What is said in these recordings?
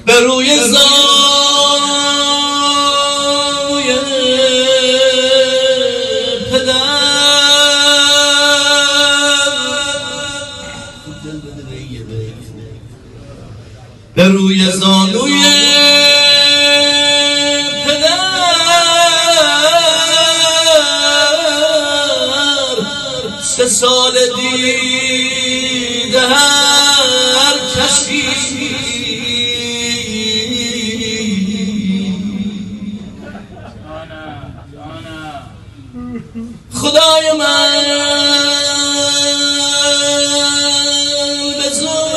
به روی زانوی پدر به روی زانوی سه سال دیده هر کسی خدای من به زوم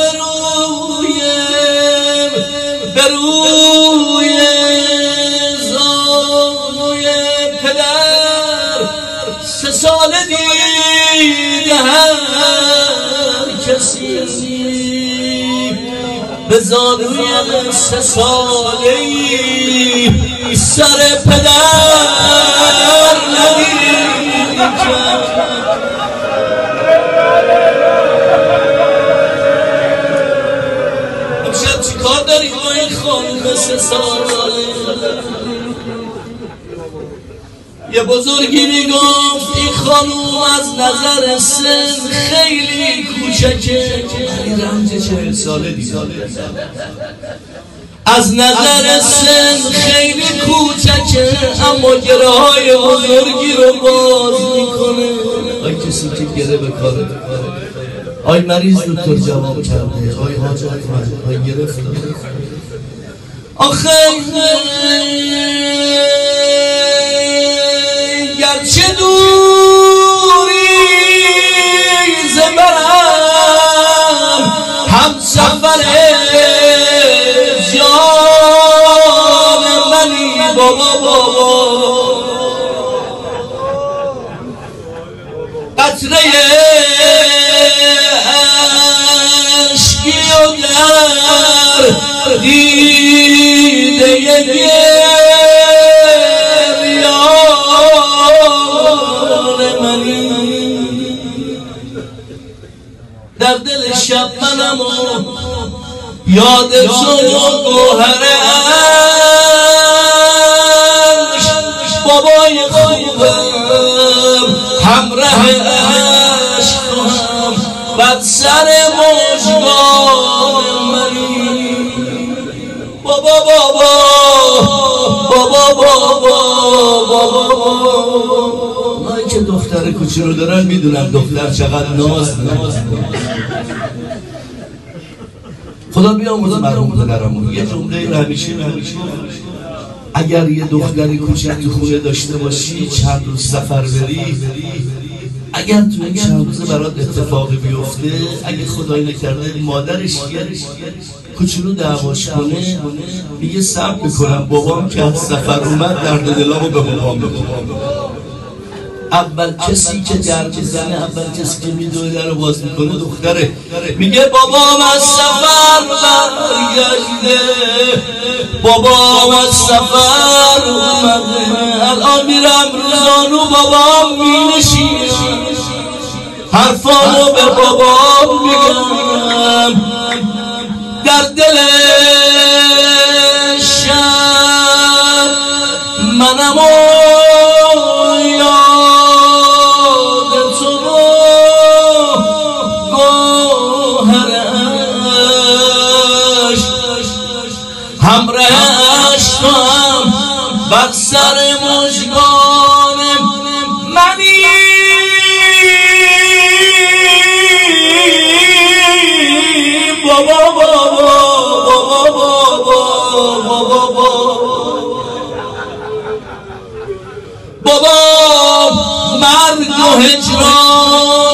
رویم به روی زانوی پدر سه سال دیده هر کسی به زانوی سه سالی سر پدر ندید امشب چی کار داری با این خانم سه ساله؟ یه بزرگی میگفت این خانوم از نظر سن خیلی کوچکه، رنج 40 ساله دیگه، از نظر سن خیلی کوچکه اما گره های بزرگی رو باز میکنه. آی کسی که گره به کاره، آی مریض دکتر جواب کرده، آی حاجت من، آی گرفت آخه گرچه دوری زبرم هم سفر جان منی بابا قطره عشقی و در دیده در دل شب منم و یاد تو گوهر عشق بابای خوبم همراه عشقم بر سر مژگان منی بابا بابا بابا بابا من که دختر کوچه رو دارن میدونم دختر چقدر ناز خدا بیاموزه مرحوم پدرمون یه جمله همیشه اگر یه دختر کوچک تو خونه داشته باشی چند روز سفر بری اگر تو این چند روزه برات اتفاقی بیفته اگه خدایی نکرده مادرش کوچولو دعواش کنه میگه صبر میکنم بابام که از سفر اومد درد دلامو به بابام اول کسی که در میزنه اول کسی که میدونه در رو باز میکنه دختره میگه بابام از سفر برگشته بابام از سفر اومده الان میرم روزانو بابام مینشینم حرفامو به بابام میگم در دل شب منم همراهش تو هم بر سر مژگان منی بابا بابا بابا بابا بابا مرگ و هجران